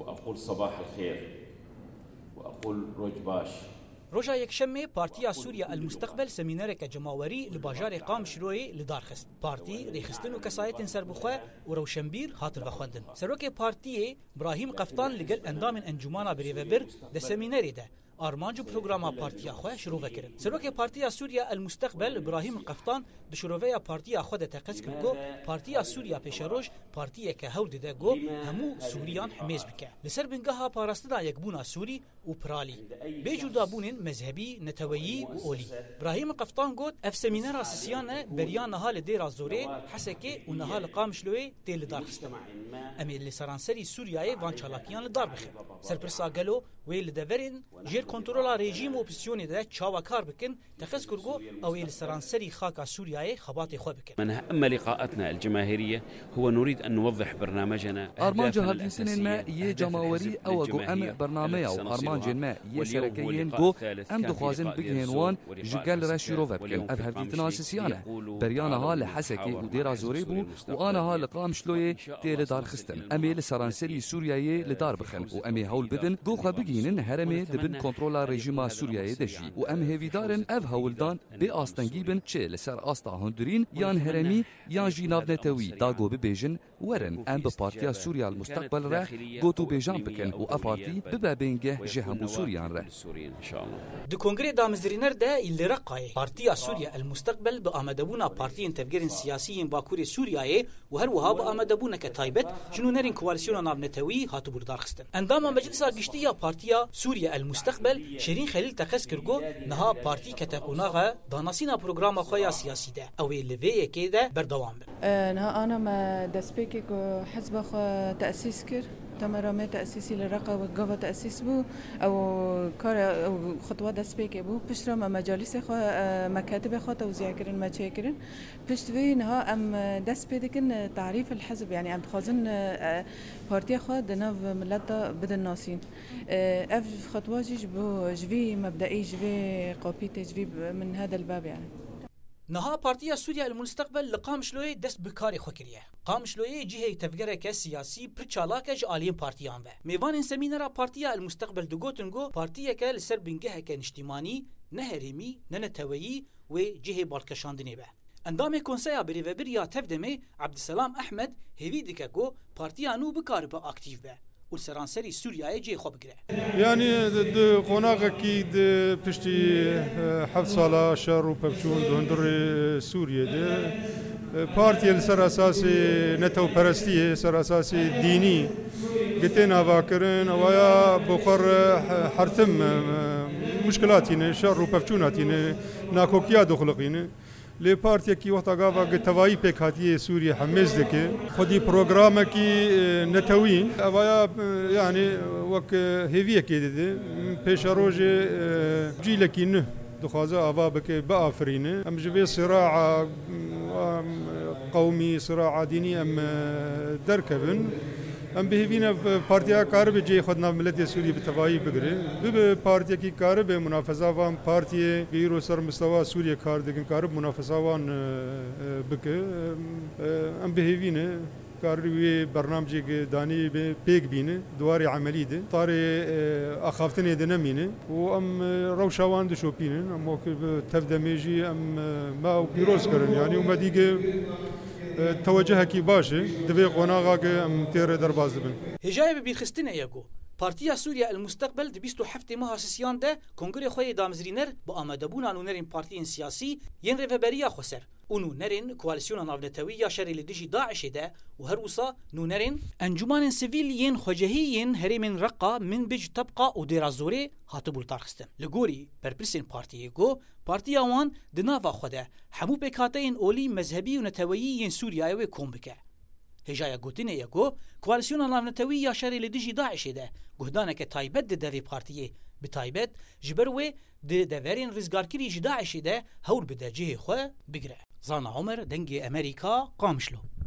وأقول صباح الخير وأقول روج باش. روجا یکشنبه پارتیا سوریا المستقبل سمینارک جماوری لباجار قام شروعی لدارخست. پارتی ریخستن و کسایت سربخوا و روشنبیر هاتن بخوندن. سروک پارتی ابراهیم قفطان لگل اندام انجمانا بریوبر ده سمیناری ده. آرمانجو پروگراما پارتیا خو شروع کردن. سروک پارتیا سوریا المستقبل ابراهیم قفطان به شروع پارتیا خود تقص کرد. پارتیا سوریا پیشروش پارتی که هول ده گو همو سوریان حمیز بکه. لسر بنگاه پاراستدا یکبونا سوری و پرالی. بجودا بونن مذهبی نتویی و اولی. ابراهیم قفطان گفت اف سمینار اساسیانه بریان حال دیر زوره حسکه و نهال قامشلوی تل دارخستن. امی لسرانسری سوریای وان چالاکیان دار بخیر. سرپرسا گلو ویل دورین جیر کنترل رژیم اپوزیسیونی ده چاوکار بکن تخص کرگو او السرانسري خاكا سوريا خباطي خو بكن. من أهم لقاءاتنا الجماهيرية هو نريد أن نوضح برنامجنا. أرمانج هالديسين ما يجماوري أو جو أم برنامج أو أرمانج ما يشاركين جو أم دخوازن بجهنوان جعل راشيروفا بكن. أفهمتنا أساسيانه بريانا هال حسكي ودير زوريبو وأنا هال قام شلوي تيل دار خستن. أمي السرانسري سوريا لدار بخن وأمي هول بدن جو خبجينن هرمي دبن كنترول رژیم سوریای دشی و ام هویدارن اف هولدان به آستنگیبن چه لسر آستا هندرین یان هرمی یان جیناو نتوی داگو ببیجن ورن ام به پارتیا سوریا المستقبل را گوتو بیجان بکن و اف پارتی ببابنگه جهمو سوریان را. دو کنگره دامزرینر ده اللي رقای پارتیا سوریا المستقبل به آمدبونا پارتی انتفجر سیاسی باکور سوریای و هر وها به آمدبونا کتایبت جنونرین کوالسیون ناو نتوی هاتو بردار خستن. اندام مجلس گشتیا پارتیا سوریا المستقبل شیرین خلیل تقص کرگو نها پارتی کتقوناغا داناسینا پروگرام خویا سیاسی ده اوی لویه که ده بردوام بر. نها انا ما دسبيكي حزب خو تأسيس كر تمرامي تأسيسي للرقة وقفة تأسيس بو او كار او خطوة دسبيكي بو بشرا ما مجالس خو مكاتب خو توزيع كرن ما كرن بشتوي نها ام دسبيكن تعريف الحزب يعني ام خازن بارتي خو دناف ملتا بدن ناسين اف خطوة جبي مبدئي جبي قابيتي جبي من هذا الباب يعني. نها پارتیا سوریا المستقبل لقامشلوی دست بکاری خوکریه. قامشلوی جهه تفکر سیاسی پرچالاکج عالیم پارتیان و. میوان سمینارا پارتیا المستقبل دگوتنگو پارتیا که لسر بنگه که نشتیمانی نهرمی ننتویی و جهه بالکشاندنی به. اندام کنسیا بریوبر یا تفدمه عبدالسلام احمد هیوی دیگه گو پارتیا نو بکار با اکتیو به. والسرانسري سوريا يجي خو بكره يعني قناغ اكيد بشتي حفظ صلاة شر وببشون دهندر سوريا ده بارتي السر اساسي نتو برستيه سر اساسي ديني قتنا باكرن ويا بخر حرتم مشكلاتين شر وببشوناتين ناكوكيا دخلقين لی پارتی کی وقت آگاه و توایی پکاتی سوریه حمز دکه خودی پروگرام کی نتوی اویا یعنی وک هیویه کی دیده پیش روز جیل کی نه دخوازه آوا بکه با آفرینه ام جبه صراع قومی صراع دینی ام درکبن ام بهوینا پارتیا کار به جای خود نام ملت سوریه بتوایی بگره به پارتیا کی کار به منافسه وان پارتی بیرو سر مستوى سوریه کار دکن کار منافسه وان بکه ام بهوینا کاری برنامجی که دانی به پیک بینه دواری عملی ده طاری اخافتنی دنمینه و ام روشوان دشوپینه ام وقت تفدمیجی ام ما پیروز کردن یعنی اومد دیگه توجه کی باشه دوی قناغا که ام تیر درباز دبن هجای ببیخستنه یگو پارتیا سوریا المستقبل د 27 ماه اساسیان ده کنگره خوی دامزرینر با آمدبونا نونرین پارتیین سیاسی ین ریوبریا خسر اونو نرین کوالسیون ناونتوی یا شری لدیجی داعش ده و هر وصا نونرین انجمان سیویلین خوجهیین هریمن رقا من بج طبقه و دیرازوری هاتبول تارخستن لگوری پرپرسین پارتی گو پارتیا وان دناوا خوده همو بکاتین اولی مذهبی و نتویین سوریای و کوم بکه هجایا گوتینه یگو کوالسیون ناونتوی یا شری لدیجی داعش ده گهدانه که تایبت ده دوی پارتیه بتایبت جبروه ده دورین رزگارکری جداعش ده هول بده جه خواه بگره. زانا عمر دنگی امریکا قامشلو